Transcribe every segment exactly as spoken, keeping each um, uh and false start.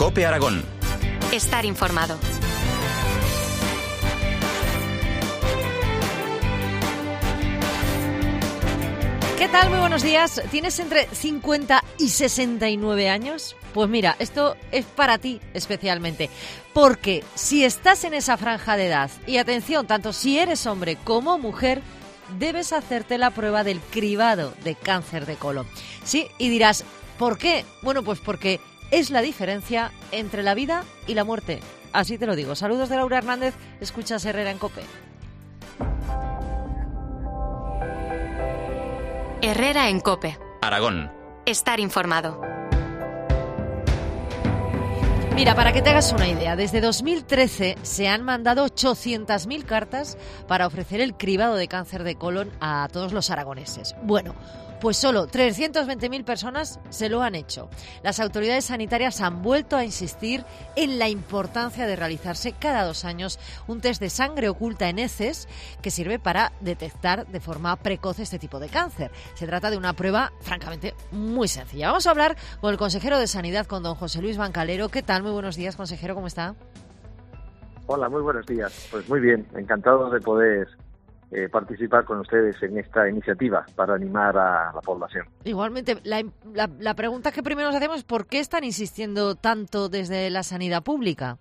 COPE Aragón. Estar informado. ¿Qué tal? Muy buenos días. ¿Tienes entre cincuenta y sesenta y nueve años? Pues mira, esto es para ti especialmente, porque si estás en esa franja de edad, y atención, tanto si eres hombre como mujer, debes hacerte la prueba del cribado de cáncer de colon. Sí, y dirás, ¿por qué? Bueno, pues porque es la diferencia entre la vida y la muerte. Así te lo digo. Saludos de Laura Hernández, escuchas Herrera en COPE. Herrera en COPE. Aragón. Estar informado. Mira, para que te hagas una idea, desde dos mil trece se han mandado ochocientas mil cartas para ofrecer el cribado de cáncer de colon a todos los aragoneses. Bueno, pues solo trescientas veinte mil personas se lo han hecho. Las autoridades sanitarias han vuelto a insistir en la importancia de realizarse cada dos años un test de sangre oculta en heces que sirve para detectar de forma precoz este tipo de cáncer. Se trata de una prueba, francamente, muy sencilla. Vamos a hablar con el consejero de Sanidad, con don José Luis Bancalero. ¿Qué tal? Muy buenos días, consejero, ¿cómo está? Hola, muy buenos días. Pues muy bien, encantado de poder Eh, participar con ustedes en esta iniciativa para animar a la población. Igualmente, la, la, la pregunta que primero nos hacemos es ¿por qué están insistiendo tanto desde la sanidad pública?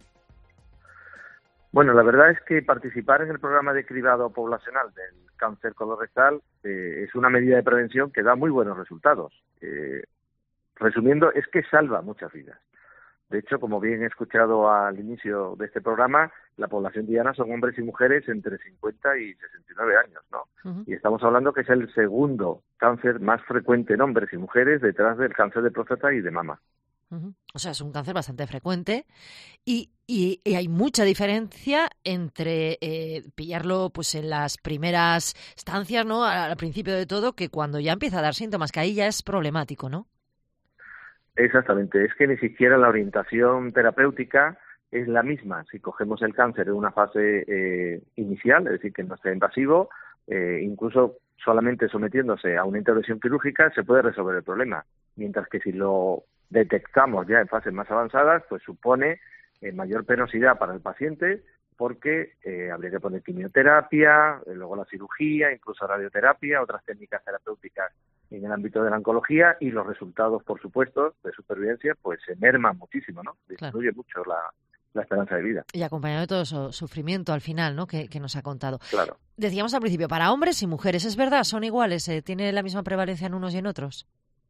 Bueno, la verdad es que participar en el programa de cribado poblacional del cáncer colorectal eh, es una medida de prevención que da muy buenos resultados. Eh, resumiendo, es que salva muchas vidas. De hecho, como bien he escuchado al inicio de este programa, la población diana son hombres y mujeres entre cincuenta y sesenta y nueve años, ¿no? Uh-huh. Y estamos hablando que es el segundo cáncer más frecuente en hombres y mujeres detrás del cáncer de próstata y de mama. Uh-huh. O sea, es un cáncer bastante frecuente y, y, y hay mucha diferencia entre eh, pillarlo pues en las primeras estancias, ¿no? Al, al principio de todo, que cuando ya empieza a dar síntomas, que ahí ya es problemático, ¿no? Exactamente, es que ni siquiera la orientación terapéutica es la misma. Si cogemos el cáncer en una fase eh, inicial, es decir, que no sea invasivo, eh, incluso solamente sometiéndose a una intervención quirúrgica se puede resolver el problema, mientras que si lo detectamos ya en fases más avanzadas, pues supone eh, mayor penosidad para el paciente, porque eh, habría que poner quimioterapia, eh, luego la cirugía, incluso radioterapia, otras técnicas terapéuticas en el ámbito de la oncología, y los resultados, por supuesto, de supervivencia, pues se merman muchísimo, ¿no? Disminuye claro. mucho la, la esperanza de vida. Y acompañado de todo eso, sufrimiento al final, ¿no? Que, que nos ha contado. Claro. Decíamos al principio, para hombres y mujeres, ¿es verdad? ¿Son iguales? ¿Eh? ¿Tiene la misma prevalencia en unos y en otros?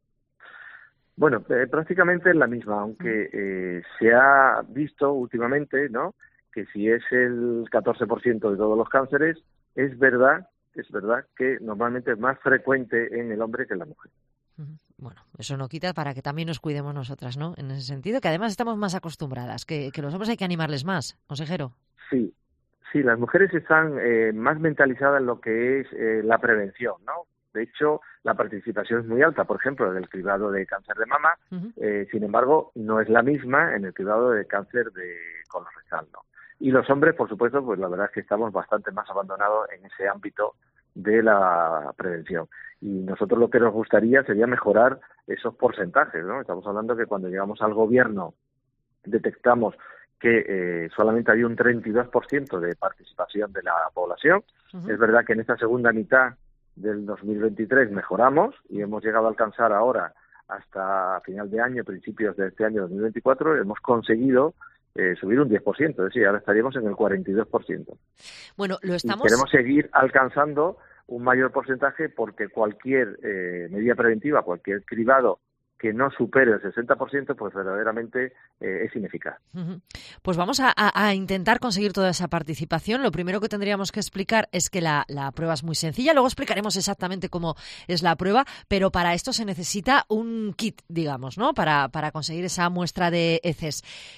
Bueno, eh, prácticamente es la misma, aunque eh, se ha visto últimamente, ¿no?, que si es el catorce por ciento de todos los cánceres, es verdad, es verdad que normalmente es más frecuente en el hombre que en la mujer. Bueno, eso no quita para que también nos cuidemos nosotras, ¿no? En ese sentido, que además estamos más acostumbradas, que, que los hombres hay que animarles más, consejero. Sí, sí, las mujeres están eh, más mentalizadas en lo que es eh, la prevención, ¿no? De hecho, la participación es muy alta, por ejemplo, en el cribado de cáncer de mama, uh-huh. eh, sin embargo, no es la misma en el cribado de cáncer de colorectal, ¿no? Y los hombres, por supuesto, pues la verdad es que estamos bastante más abandonados en ese ámbito de la prevención. Y nosotros lo que nos gustaría sería mejorar esos porcentajes, ¿no? Estamos hablando que cuando llegamos al gobierno detectamos que eh, solamente había un treinta y dos por ciento de participación de la población. Uh-huh. Es verdad que en esta segunda mitad del dos mil veintitrés mejoramos y hemos llegado a alcanzar ahora, hasta final de año, principios de este año dos mil veinticuatro, hemos conseguido Eh, subir un diez por ciento, es decir, ahora estaríamos en el cuarenta y dos por ciento. Bueno, lo estamos... Y queremos seguir alcanzando un mayor porcentaje porque cualquier eh, medida preventiva, cualquier cribado que no supere el sesenta por ciento, pues verdaderamente eh, es ineficaz. Uh-huh. Pues vamos a, a, a intentar conseguir toda esa participación. Lo primero que tendríamos que explicar es que la, la prueba es muy sencilla, luego explicaremos exactamente cómo es la prueba, pero para esto se necesita un kit, digamos, ¿no? Para, para conseguir esa muestra de heces.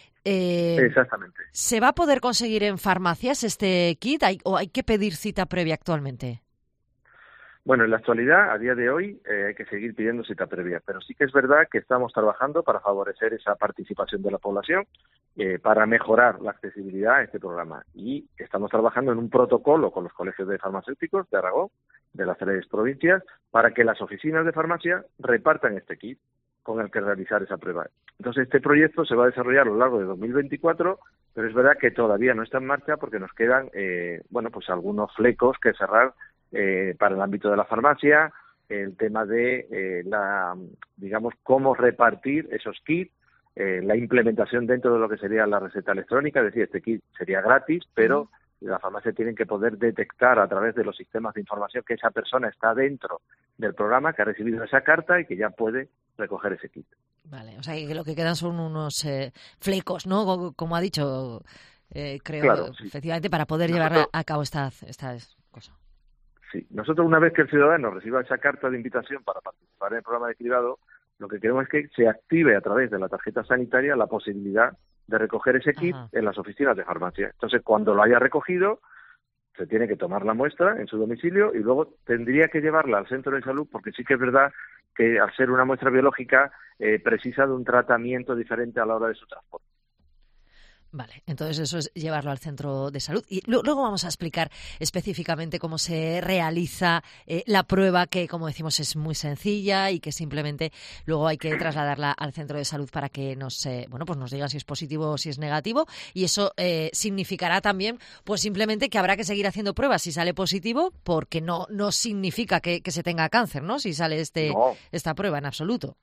Eh, Exactamente. ¿Se va a poder conseguir en farmacias este kit hay, o hay que pedir cita previa actualmente? Bueno, en la actualidad, a día de hoy, eh, hay que seguir pidiendo cita previa, pero sí que es verdad que estamos trabajando para favorecer esa participación de la población, eh, para mejorar la accesibilidad a este programa. Y estamos trabajando en un protocolo con los colegios de farmacéuticos de Aragón, de las tres provincias, para que las oficinas de farmacia repartan este kit. con el que realizar esa prueba. Entonces, este proyecto se va a desarrollar a lo largo de dos mil veinticuatro, pero es verdad que todavía no está en marcha porque nos quedan, eh, bueno, pues algunos flecos que cerrar eh, para el ámbito de la farmacia, el tema de, eh, la, digamos, cómo repartir esos kits, eh, la implementación dentro de lo que sería la receta electrónica, es decir, este kit sería gratis, pero uh-huh. la farmacia tiene que poder detectar a través de los sistemas de información que esa persona está dentro del programa, que ha recibido esa carta y que ya puede recoger ese kit. Vale, o sea, que lo que quedan son unos eh, flecos, ¿no? Como ha dicho, eh, creo, claro, sí. efectivamente, para poder Nosotros, llevar a, a cabo esta, esta cosa. Sí, nosotros una vez que el ciudadano reciba esa carta de invitación para participar en el programa de cribado, lo que queremos es que se active a través de la tarjeta sanitaria la posibilidad de recoger ese kit Ajá. en las oficinas de farmacia. Entonces, cuando lo haya recogido, se tiene que tomar la muestra en su domicilio y luego tendría que llevarla al centro de salud, porque sí que es verdad que al ser una muestra biológica eh, precisa de un tratamiento diferente a la hora de su transporte. Vale, entonces eso es llevarlo al centro de salud. Y luego vamos a explicar específicamente cómo se realiza eh, la prueba, que como decimos es muy sencilla y que simplemente luego hay que trasladarla al centro de salud para que nos, eh, bueno, pues nos digan si es positivo o si es negativo. Y eso eh, significará también, pues simplemente que habrá que seguir haciendo pruebas si sale positivo, porque no, no significa que, que se tenga cáncer, ¿no? Si sale este no. esta prueba, en absoluto.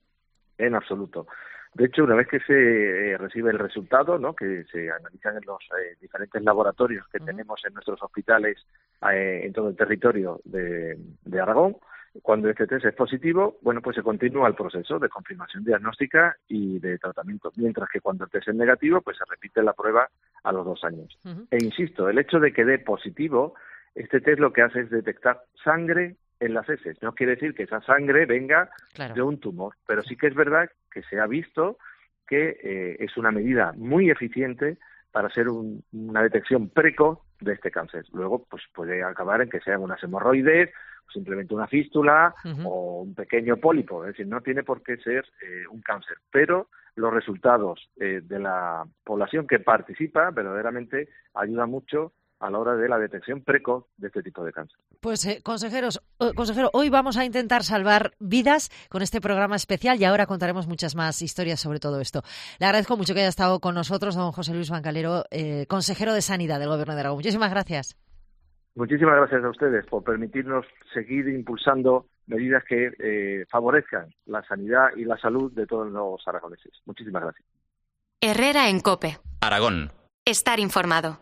En absoluto. De hecho, una vez que se eh, recibe el resultado, ¿no?, que se analizan en los eh, diferentes laboratorios que uh-huh. tenemos en nuestros hospitales eh, en todo el territorio de, de Aragón, cuando este test es positivo, bueno, pues se continúa el proceso de confirmación diagnóstica y de tratamiento, mientras que cuando el test es negativo, pues se repite la prueba a los dos años. Uh-huh. E insisto, el hecho de que dé positivo, este test lo que hace es detectar sangre en las heces. No quiere decir que esa sangre venga claro. de un tumor, pero sí que es verdad que se ha visto que eh, es una medida muy eficiente para hacer un, una detección precoz de este cáncer. Luego, pues puede acabar en que sean unas hemorroides, o simplemente una fístula uh-huh. o un pequeño pólipo. Es decir, no tiene por qué ser eh, un cáncer, pero los resultados eh, de la población que participa verdaderamente ayudan mucho a la hora de la detección precoz de este tipo de cáncer. Pues, eh, consejeros, eh, consejero, hoy vamos a intentar salvar vidas con este programa especial y ahora contaremos muchas más historias sobre todo esto. Le agradezco mucho que haya estado con nosotros don José Luis Bancalero, eh, consejero de Sanidad del Gobierno de Aragón. Muchísimas gracias. Muchísimas gracias a ustedes por permitirnos seguir impulsando medidas que eh, favorezcan la sanidad y la salud de todos los aragoneses. Muchísimas gracias. Herrera en COPE. Aragón. Estar informado.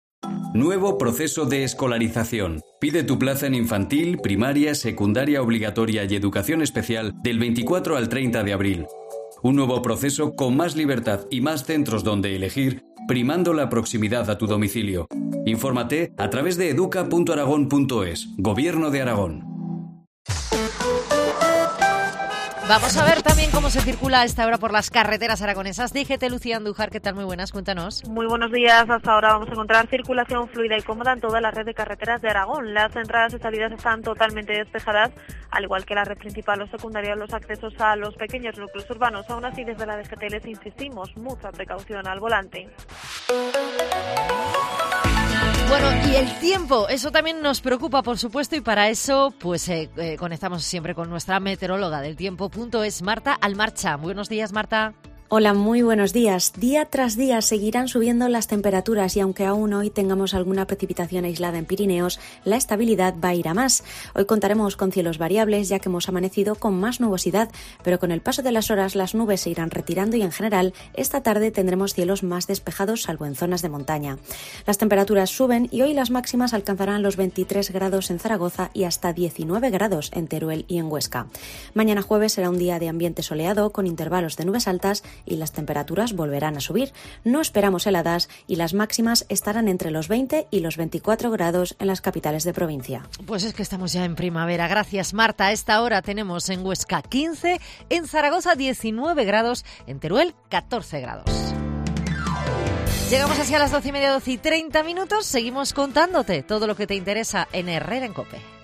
Nuevo proceso de escolarización. Pide tu plaza en infantil, primaria, secundaria obligatoria y educación especial del veinticuatro al treinta de abril. Un nuevo proceso con más libertad y más centros donde elegir, primando la proximidad a tu domicilio. Infórmate a través de educa punto aragón punto es. Gobierno de Aragón. Vamos a ver también cómo se circula a esta hora por las carreteras aragonesas. D G T, Lucía Andújar, ¿qué tal? Muy buenas, cuéntanos. Muy buenos días. Hasta ahora vamos a encontrar circulación fluida y cómoda en toda la red de carreteras de Aragón. Las entradas y salidas están totalmente despejadas, al igual que la red principal o secundaria, los accesos a los pequeños núcleos urbanos. Aún así, desde la D G T les insistimos, mucha precaución al volante. Bueno, y el tiempo, eso también nos preocupa, por supuesto, y para eso pues eh, eh, conectamos siempre con nuestra meteoróloga del tiempo punto es, Marta Almarcha. Buenos días, Marta. Hola, muy buenos días. Día tras día seguirán subiendo las temperaturas y aunque aún hoy tengamos alguna precipitación aislada en Pirineos, la estabilidad va a ir a más. Hoy contaremos con cielos variables ya que hemos amanecido con más nubosidad, pero con el paso de las horas las nubes se irán retirando y en general esta tarde tendremos cielos más despejados salvo en zonas de montaña. Las temperaturas suben y hoy las máximas alcanzarán los veintitrés grados en Zaragoza y hasta diecinueve grados en Teruel y en Huesca. Mañana jueves será un día de ambiente soleado con intervalos de nubes altas y las temperaturas volverán a subir. No esperamos heladas y las máximas estarán entre los veinte y los veinticuatro grados en las capitales de provincia. Pues es que estamos ya en primavera. Gracias, Marta. A esta hora tenemos en Huesca quince, en Zaragoza diecinueve grados, en Teruel catorce grados. Llegamos así a las doce y media, doce y treinta minutos. Seguimos contándote todo lo que te interesa en Herrera en COPE.